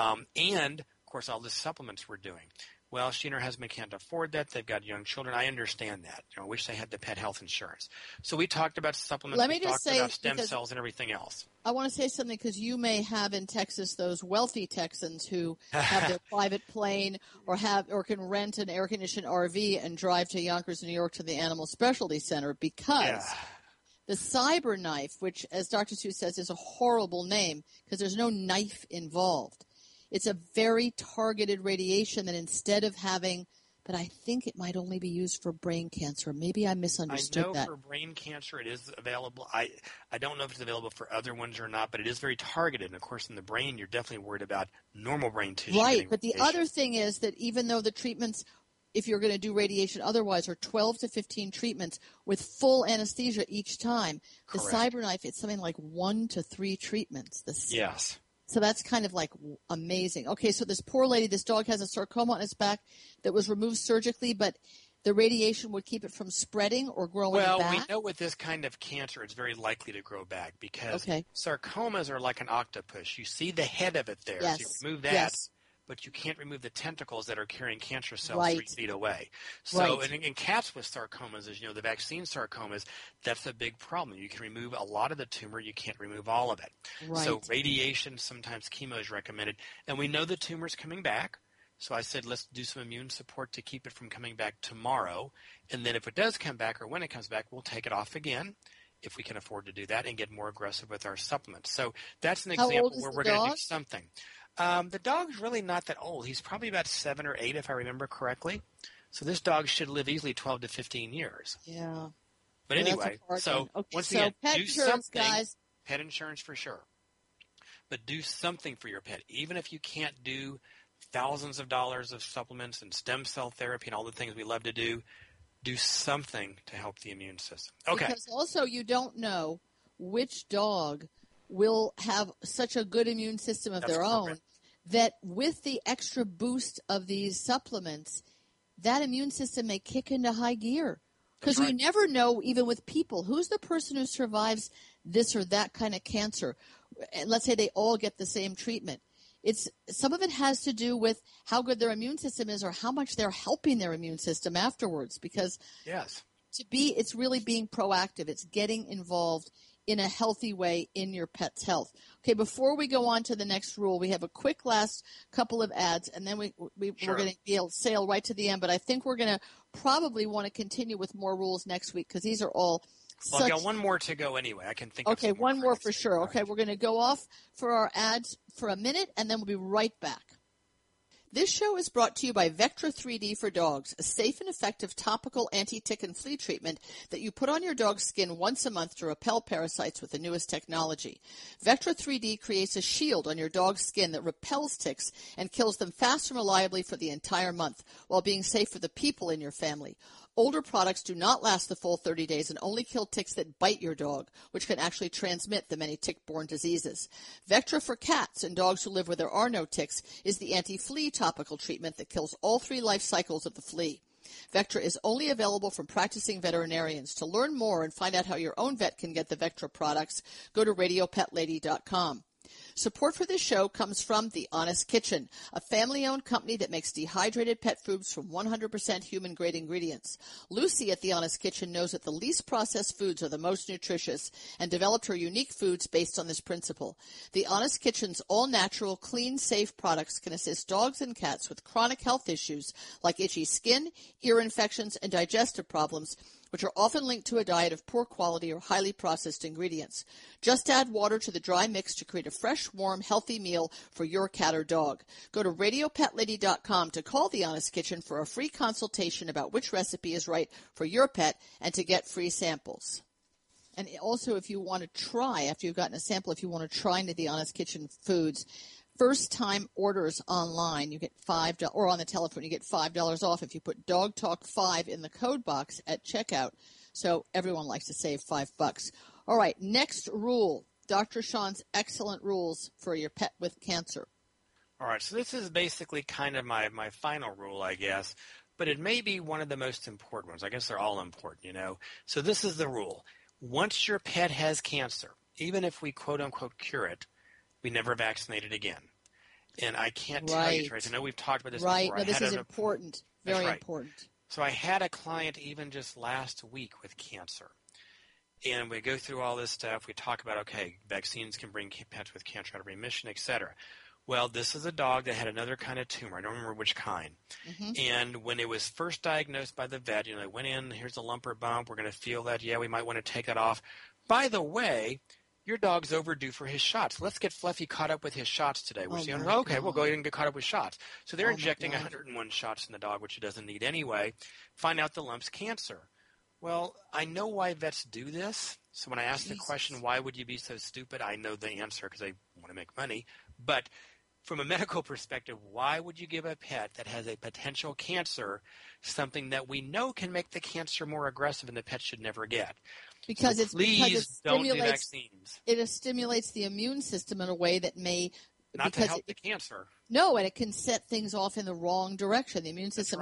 and, of course, all the supplements we're doing. Well, she and her husband can't afford that. They've got young children. I understand that. I wish they had the pet health insurance. So we talked about supplements. We talked about stem cells and everything else. I want to say something because you may have in Texas those wealthy Texans who have their private plane or can rent an air-conditioned RV and drive to Yonkers, New York to the Animal Specialty Center because the CyberKnife, which, as Dr. Seuss says, is a horrible name because there's no knife involved. It's a very targeted radiation that instead of having, but I think it might only be used for brain cancer. Maybe I misunderstood that. I know for brain cancer it is available. I don't know if it's available for other ones or not, but it is very targeted. And, of course, in the brain, you're definitely worried about normal brain tissue. Right, but the other thing is that even though the treatments, if you're going to do radiation otherwise, are 12 to 15 treatments with full anesthesia each time, the CyberKnife, it's something like 1 to 3 treatments. Yes. So that's kind of like amazing. Okay, so this poor lady, this dog has a sarcoma on its back that was removed surgically, but the radiation would keep it from spreading or growing back? Well, we know with this kind of cancer it's very likely to grow back because sarcomas are like an octopus. You see the head of it there. Yes. So you remove that, but you can't remove the tentacles that are carrying cancer cells 3 feet away. So in cats with sarcomas, as you know, the vaccine sarcomas, that's a big problem. You can remove a lot of the tumor. You can't remove all of it. Right. So radiation, sometimes chemo is recommended. And we know the tumor's coming back. So I said, let's do some immune support to keep it from coming back tomorrow. And then if it does come back or when it comes back, we'll take it off again if we can afford to do that and get more aggressive with our supplements. So that's an example where we're going to do something. The dog's really not that old. He's probably about 7 or 8, if I remember correctly. So this dog should live easily 12 to 15 years. Yeah. But anyway, so once again, do something. Guys. Pet insurance for sure. But do something for your pet. Even if you can't do thousands of dollars of supplements and stem cell therapy and all the things we love to do something to help the immune system. Okay. Because also you don't know which dog will have such a good immune system of their own that with the extra boost of these supplements, that immune system may kick into high gear. Because you never know, even with people, who's the person who survives this or that kind of cancer. And let's say they all get the same treatment. Some of it has to do with how good their immune system is or how much they're helping their immune system afterwards. Because it's really being proactive. It's getting involved in a healthy way in your pet's health. Okay, before we go on to the next rule, we have a quick last couple of ads, and then we're going to be able to sail right to the end. But I think we're going to probably want to continue with more rules next week because these are all Well, I've got one more to go anyway. I can think of Okay, one more for sure. Okay, we're going to go off for our ads for a minute, and then we'll be right back. This show is brought to you by Vectra 3D for Dogs, a safe and effective topical anti-tick and flea treatment that you put on your dog's skin once a month to repel parasites with the newest technology. Vectra 3D creates a shield on your dog's skin that repels ticks and kills them fast and reliably for the entire month, while being safe for the people in your family. Older products do not last the full 30 days and only kill ticks that bite your dog, which can actually transmit the many tick-borne diseases. Vectra for cats and dogs who live where there are no ticks is the anti-flea topical treatment that kills all 3 life cycles of the flea. Vectra is only available from practicing veterinarians. To learn more and find out how your own vet can get the Vectra products, go to RadioPetLady.com. Support for this show comes from The Honest Kitchen, a family-owned company that makes dehydrated pet foods from 100% human-grade ingredients. Lucy at The Honest Kitchen knows that the least processed foods are the most nutritious and developed her unique foods based on this principle. The Honest Kitchen's all-natural, clean, safe products can assist dogs and cats with chronic health issues like itchy skin, ear infections, and digestive problems, which are often linked to a diet of poor quality or highly processed ingredients. Just add water to the dry mix to create a fresh, warm, healthy meal for your cat or dog. Go to RadioPetLady.com to call The Honest Kitchen for a free consultation about which recipe is right for your pet and to get free samples. And also, if you want to try, after you've gotten a sample, if you want to try into The Honest Kitchen foods, first-time orders online, you get $5, or on the telephone, you get $5 off if you put Dog Talk 5 in the code box at checkout. So everyone likes to save $5. All right, next rule, Dr. Sean's excellent rules for your pet with cancer. All right, so this is basically kind of my final rule, I guess, but it may be one of the most important ones. I guess they're all important, you know. So this is the rule. Once your pet has cancer, even if we quote-unquote cure it, we never vaccinate it again. And I can't tell you, Trace, I know we've talked about this before. Right, no, this is important, very important. So I had a client even just last week with cancer. And we go through all this stuff. We talk about, okay, vaccines can bring pets with cancer out of remission, et cetera. Well, this is a dog that had another kind of tumor. I don't remember which kind. Mm-hmm. And when it was first diagnosed by the vet, you know, they went in, here's a lump or bump. We're going to feel that. Yeah, we might want to take that off. By the way, your dog's overdue for his shots. Let's get Fluffy caught up with his shots today. We'll see. Okay, we'll go ahead and get caught up with shots. So they're injecting 101 shots in the dog, which he doesn't need anyway. Find out the lump's cancer. Well, I know why vets do this. So when I ask the question, why would you be so stupid? I know the answer because they want to make money. But from a medical perspective, why would you give a pet that has a potential cancer something that we know can make the cancer more aggressive and the pet should never get? Because don't do vaccines. It stimulates the immune system in a way that may not to help the cancer. No, and it can set things off in the wrong direction. The immune system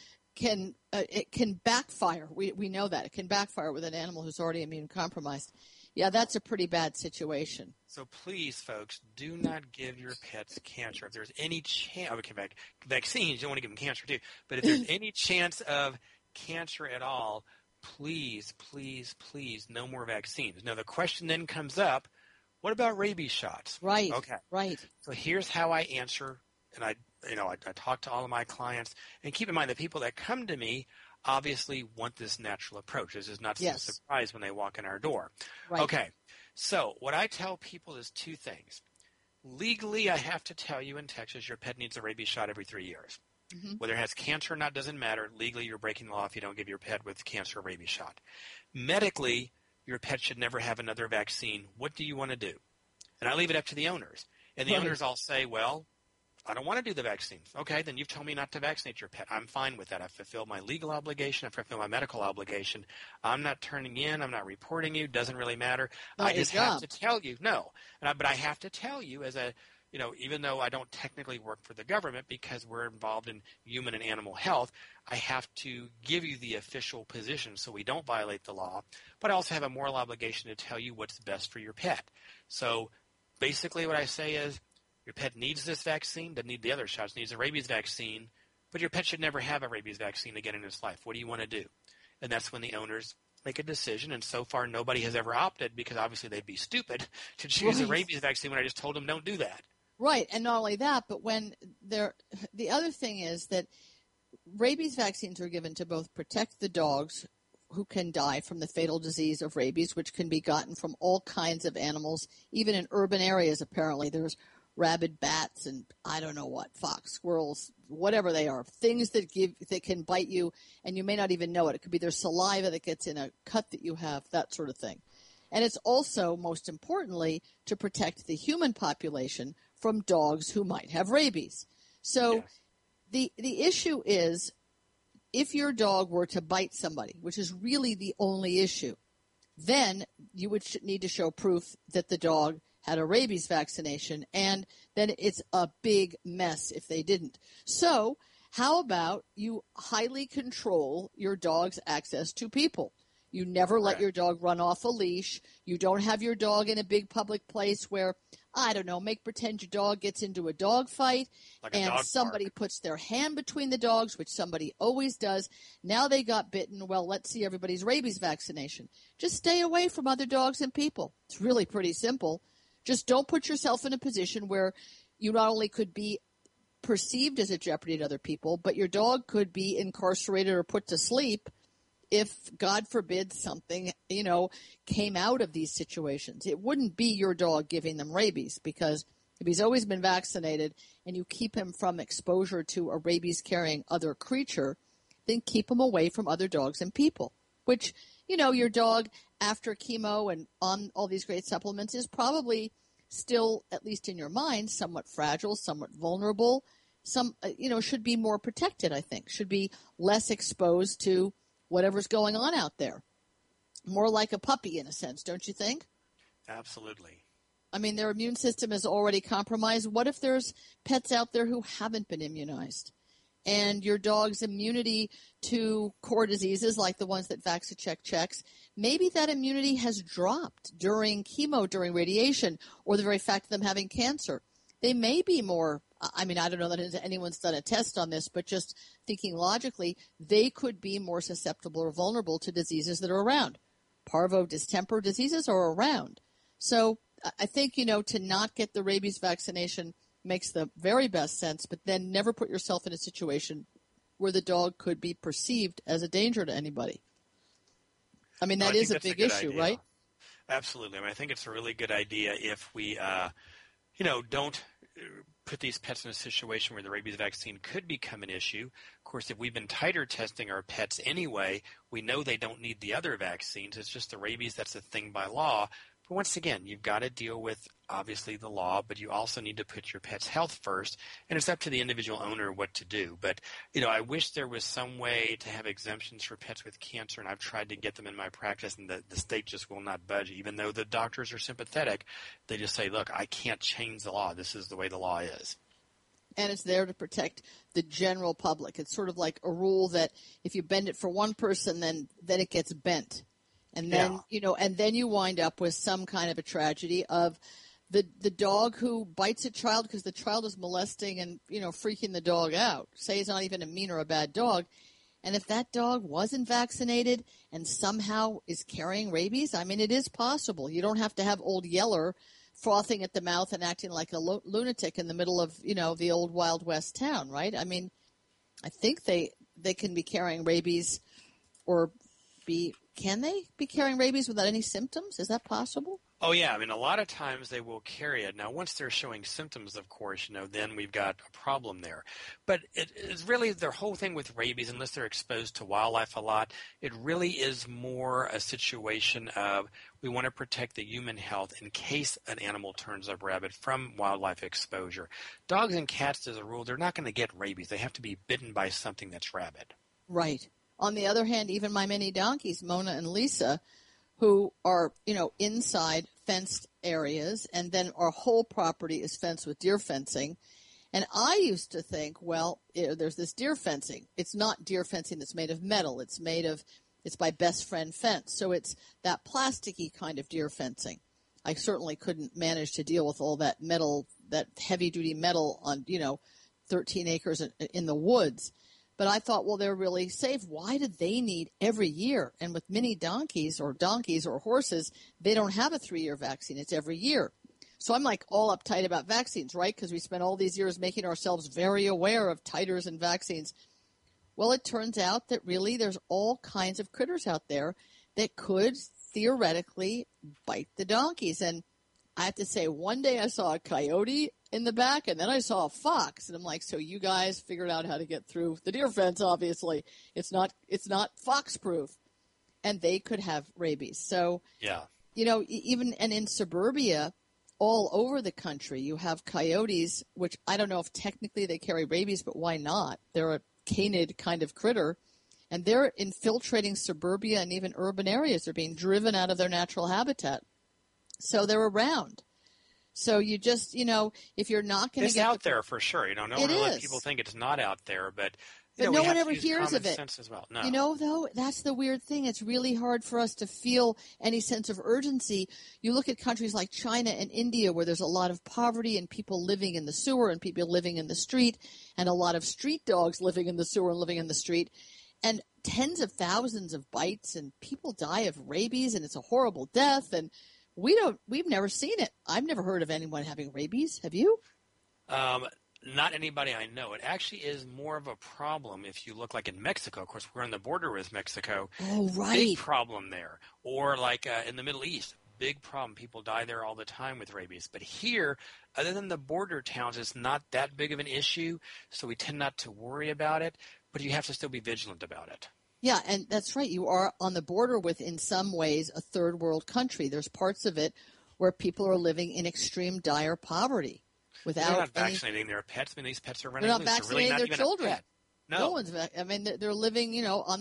can backfire. We know that it can backfire with an animal who's already immune compromised. Yeah, that's a pretty bad situation. So please, folks, do not give your pets cancer. If there's any chance, vaccines, you don't want to give them cancer too. But if there's any chance of cancer at all, please, please, please, no more vaccines. Now, the question then comes up, what about rabies shots? Right. Okay. Right. So here's how I answer, and I talk to all of my clients, and keep in mind the people that come to me obviously want this natural approach. This is not some surprise when they walk in our door. Right. Okay. So what I tell people is 2 things. Legally, I have to tell you in Texas, your pet needs a rabies shot every 3 years. Mm-hmm. Whether it has cancer or not doesn't matter. Legally, you're breaking the law if you don't give your pet with cancer a rabies shot. Medically, your pet should never have another vaccine. What do you want to do? And I leave it up to the owners. And the owners all say, well, I don't want to do the vaccines. Okay, then you've told me not to vaccinate your pet. I'm fine with that. I fulfill my legal obligation. I fulfill my medical obligation. I'm not turning in. I'm not reporting you. Doesn't really matter. I just have to tell you. No. But I have to tell you as a, even though I don't technically work for the government because we're involved in human and animal health, I have to give you the official position so we don't violate the law. But I also have a moral obligation to tell you what's best for your pet. So basically what I say is, your pet needs this vaccine, doesn't need the other shots, needs a rabies vaccine, but your pet should never have a rabies vaccine again in its life. What do you want to do? And that's when the owners make a decision, and so far nobody has ever opted because obviously they'd be stupid to choose a rabies vaccine when I just told them don't do that. Right, and not only that, but when the other thing is that rabies vaccines are given to both protect the dogs who can die from the fatal disease of rabies, which can be gotten from all kinds of animals, even in urban areas apparently. There's rabid bats and I don't know what, fox, squirrels, whatever they are, things that can bite you and you may not even know it. It could be their saliva that gets in a cut that you have, that sort of thing. And it's also, most importantly, to protect the human population from dogs who might have rabies. So yes. The issue is, if your dog were to bite somebody, which is really the only issue, then you would need to show proof that the dog had a rabies vaccination, and then it's a big mess if they didn't. So how about you highly control your dog's access to people? You never let your dog run off a leash. You don't have your dog in a big public place where, I don't know, make pretend your dog gets into a dog fight and somebody puts their hand between the dogs, which somebody always does. Now they got bitten. Well, let's see everybody's rabies vaccination. Just stay away from other dogs and people. It's really pretty simple. Just don't put yourself in a position where you not only could be perceived as a jeopardy to other people, but your dog could be incarcerated or put to sleep if, God forbid, something, came out of these situations. It wouldn't be your dog giving them rabies, because if he's always been vaccinated and you keep him from exposure to a rabies-carrying other creature, then keep him away from other dogs and people, which, your dog after chemo and on all these great supplements is probably still, at least in your mind, somewhat fragile, somewhat vulnerable, should be more protected, I think, should be less exposed to whatever's going on out there. More like a puppy in a sense, don't you think? Absolutely. I mean, their immune system is already compromised. What if there's pets out there who haven't been immunized? And your dog's immunity to core diseases like the ones that VaxiCheck checks, maybe that immunity has dropped during chemo, during radiation, or the very fact of them having cancer. They may be more, I don't know that anyone's done a test on this, but just thinking logically, they could be more susceptible or vulnerable to diseases that are around. Parvo distemper diseases are around. So I think, to not get the rabies vaccination makes the very best sense, but then never put yourself in a situation where the dog could be perceived as a danger to anybody. That is a big issue, idea. Right? Absolutely. I think it's a really good idea if we, don't put these pets in a situation where the rabies vaccine could become an issue. Of course, if we've been titer testing our pets anyway, we know they don't need the other vaccines. It's just the rabies that's a thing by law. But once again, you've got to deal with, obviously, the law, but you also need to put your pet's health first, and it's up to the individual owner what to do. But, I wish there was some way to have exemptions for pets with cancer, and I've tried to get them in my practice, and the state just will not budge. Even though the doctors are sympathetic, they just say, look, I can't change the law. This is the way the law is. And it's there to protect the general public. It's sort of like a rule that if you bend it for one person, then it gets bent. And then, and then you wind up with some kind of a tragedy of the dog who bites a child because the child is molesting and, freaking the dog out. Say he's not even a mean or a bad dog. And if that dog wasn't vaccinated and somehow is carrying rabies, it is possible. You don't have to have old Yeller frothing at the mouth and acting like a lunatic in the middle of, the old Wild West town, right? I think they can be carrying rabies can they be carrying rabies without any symptoms? Is that possible? Oh, yeah. A lot of times they will carry it. Now, once they're showing symptoms, of course, then we've got a problem there. But it's really their whole thing with rabies, unless they're exposed to wildlife a lot, it really is more a situation of we want to protect the human health in case an animal turns up rabid from wildlife exposure. Dogs and cats, as a rule, they're not going to get rabies. They have to be bitten by something that's rabid. Right. On the other hand, even my mini donkeys, Mona and Lisa, who are, inside fenced areas, and then our whole property is fenced with deer fencing. And I used to think, well, there's this deer fencing. It's not deer fencing that's made of metal. It's by Best Friend Fence. So it's that plasticky kind of deer fencing. I certainly couldn't manage to deal with all that metal, that heavy-duty metal on, 13 acres in the woods. But I thought, well, they're really safe. Why do they need every year? And with mini donkeys or horses, they don't have a 3-year vaccine. It's every year. So I'm like all uptight about vaccines, right? Because we spent all these years making ourselves very aware of titers and vaccines. Well, it turns out that really there's all kinds of critters out there that could theoretically bite the donkeys. And I have to say, one day I saw a coyote in the back, and then I saw a fox, and I'm like, so you guys figured out how to get through the deer fence, obviously. It's not fox-proof. And they could have rabies. So, Yeah. Even and in suburbia, all over the country, you have coyotes, which I don't know if technically they carry rabies, but why not? They're a canid kind of critter, and they're infiltrating suburbia and even urban areas. They're being driven out of their natural habitat. So they're around. So you just, if you're not going to It's get out there for sure. No one It let is. people think it's not out there, but But we no have one to ever use hears common of it. sense as well. No. Though, that's the weird thing. It's really hard for us to feel any sense of urgency. You look at countries like China and India where there's a lot of poverty and people living in the sewer and people living in the street and a lot of street dogs living in the sewer and living in the street and tens of thousands of bites and people die of rabies and it's a horrible death and we've never seen it. I've never heard of anyone having rabies. Have you? Not anybody I know. It actually is more of a problem if you look like in Mexico. Of course, we're on the border with Mexico. Oh, right. Big problem there. Or like in the Middle East, big problem. People die there all the time with rabies. But here, other than the border towns, it's not that big of an issue, so we tend not to worry about it. But you have to still be vigilant about it. Yeah, and that's right. You are on the border with, in some ways, a third world country. There's parts of it where people are living in extreme dire poverty. They're not vaccinating their pets. I mean, these pets are running They're not loose. vaccinating They're really their not even children. a pet. No one's. I mean, they're living,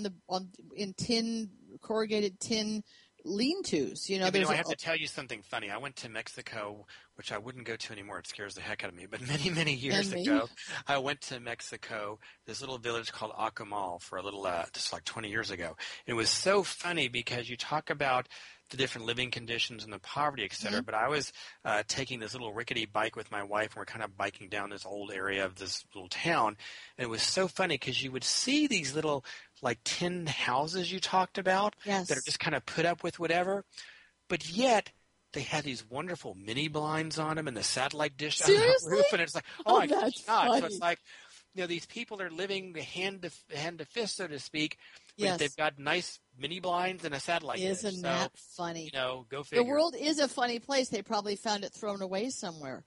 in corrugated tin lean-tos. I have to tell you something funny. I went to Mexico, which I wouldn't go to anymore. It scares the heck out of me. But many, many years ago, I went to Mexico, this little village called Acamal, for a little, just like 20 years ago. It was so funny because you talk about the different living conditions and the poverty, et cetera. Mm-hmm. But I was taking this little rickety bike with my wife, and we're kind of biking down this old area of this little town. And it was so funny because you would see these little like tin houses you talked about that are just kind of put up with whatever. But yet they had these wonderful mini blinds on them and the satellite dish on the roof. And it's like, oh my gosh. So it's like, these people are living hand to fist, so to speak. But they've got nice mini blinds and a satellite dish. Isn't that funny? Go figure. The world is a funny place. They probably found it thrown away somewhere.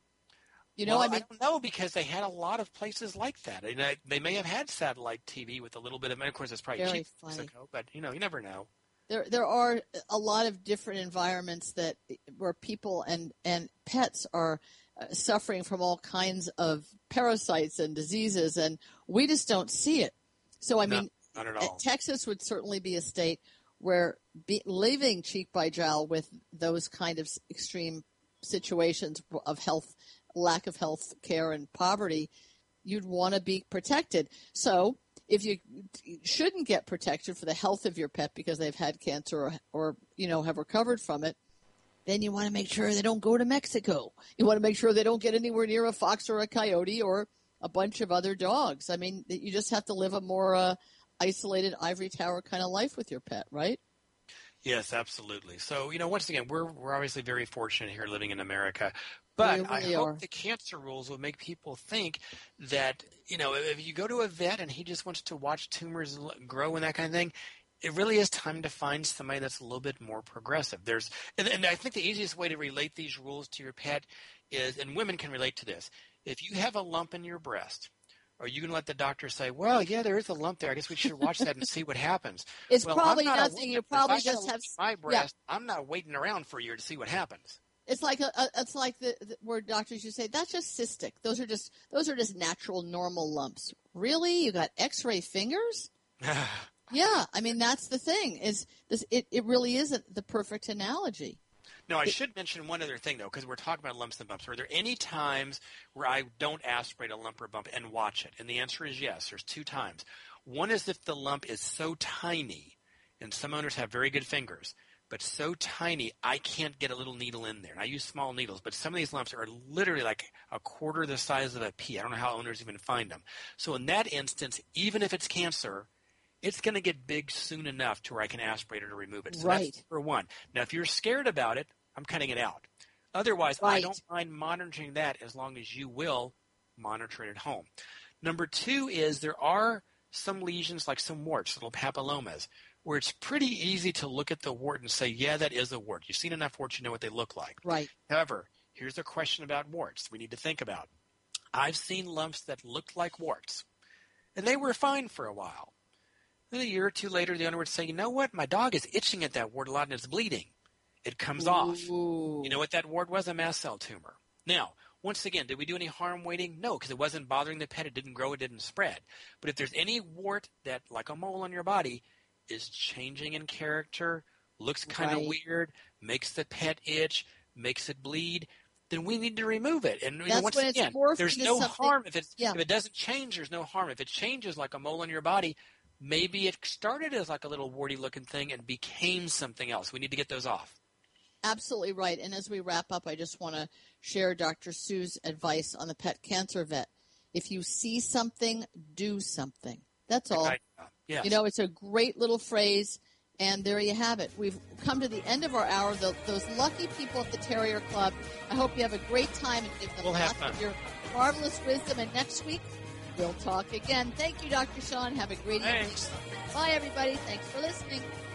I don't know because they had a lot of places like that. They may have had satellite TV with a little bit of, and of course, it's probably cheap in Mexico, but you never know. There are a lot of different environments where people and pets are suffering from all kinds of parasites and diseases, and we just don't see it. So, I mean, not at all. Texas would certainly be a state where living cheek by jowl with those kind of extreme situations of health, lack of health care and poverty, you'd want to be protected. So if you shouldn't get protected for the health of your pet because they've had cancer or have recovered from it, then you want to make sure they don't go to Mexico. You want to make sure they don't get anywhere near a fox or a coyote or a bunch of other dogs. I mean, you just have to live a more isolated ivory tower kind of life with your pet, right? Yes, absolutely. So, once again, we're obviously very fortunate here living in America. But I hope the cancer rules will make people think that, if you go to a vet and he just wants to watch tumors grow and that kind of thing, it really is time to find somebody that's a little bit more progressive. And I think the easiest way to relate these rules to your pet is, and women can relate to this, if you have a lump in your breast, are you going to let the doctor say, well, yeah, there is a lump there. I guess we should watch that and see what happens? It's probably nothing. You probably just have my breast. Yeah. I'm not waiting around for a year to see what happens. It's like where doctors you say that's just cystic. Those are just natural, normal lumps. Really, you got X-ray fingers? Yeah, I mean that's the thing. It really isn't the perfect analogy. No, I should mention one other thing though, because we're talking about lumps and bumps. Are there any times where I don't aspirate a lump or a bump and watch it? And the answer is yes. There's 2 times. One is if the lump is so tiny, and some owners have very good fingers, but so tiny I can't get a little needle in there. And I use small needles, but some of these lumps are literally like a quarter the size of a pea. I don't know how owners even find them. So in that instance, even if it's cancer, it's going to get big soon enough to where I can aspirate it or remove it. So that's number 1. Now, if you're scared about it, I'm cutting it out. Otherwise, I don't mind monitoring that as long as you will monitor it at home. Number 2 is there are some lesions like some warts, little papillomas, where it's pretty easy to look at the wart and say, yeah, that is a wart. You've seen enough warts, you know what they look like. Right. However, Here's a question about warts we need to think about. I've seen lumps that looked like warts, and they were fine for a while. Then a year or two later, the owner would say, you know what? My dog is itching at that wart a lot and it's bleeding. It comes off. You know what that wart was? A mast cell tumor. Now, once again, did we do any harm waiting? No, because it wasn't bothering the pet. It didn't grow. It didn't spread. But if there's any wart that, like a mole on your body, is changing in character, looks kind of weird, makes the pet itch, makes it bleed, then we need to remove it. And once again, there's no harm if it doesn't change. There's no harm if it changes like a mole on your body. Maybe it started as like a little warty-looking thing and became something else. We need to get those off. Absolutely right. And as we wrap up, I just want to share Dr. Sue's advice on the pet cancer vet. If you see something, do something. That's all. Yes. You know, it's a great little phrase. And there you have it. We've come to the end of our hour. Those lucky people at the Terrier Club, I hope you have a great time and give them lots of your marvelous wisdom. And next week, we'll talk again. Thank you, Dr. Sean. Have a great evening. Bye, everybody. Thanks for listening.